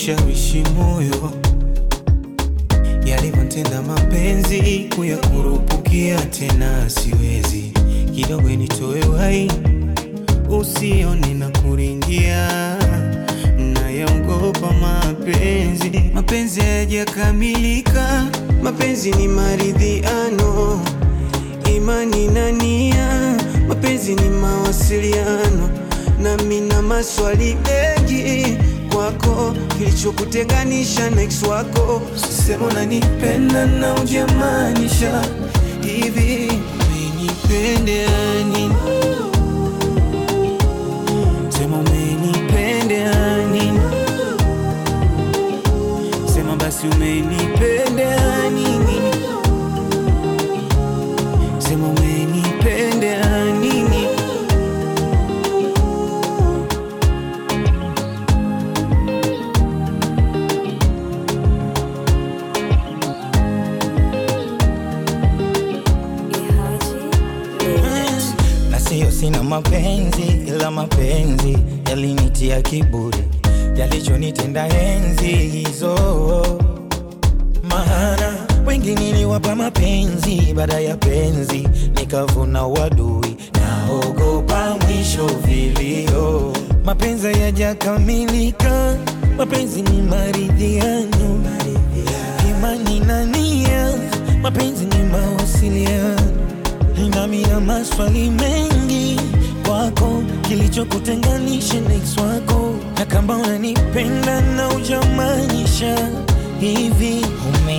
kushawishi moyo, yalivyotenda mapenzi kuyakurupukia tena siwezi. Kidogo nitoe uhai usione na kuringia, nayaogopa mapenzi. Mapenzi hayajakamilika, mapenzi ni maridhiano, imani na nia. Mapenzi ni mawasiliano, na mina maswali mengi kwako, kilichokutenganisha na ex wako. Sema unanipenda na hujamaanisha hivi, umenipendea nini? Sema umenipendea nini? Sema basi umenipendea nini? Sema umenipendea nini? Sio sina mapenzi, ila mapenzi yalinitia kiburi, yalichonitenda enzi hizo. Maana wengi niliwapa mapenzi, baada ya penzi nikavuna uadui, naogopa mwisho vilio. Mapenzi hayajakamilika, mapenzi ni maridhiano, imani na nia. Mapenzi ni mawasiliano, na mina maswali mengi kwako, kilichokutenganisha na ex wako. Na kama unanipenda na hujamaanisha hivi,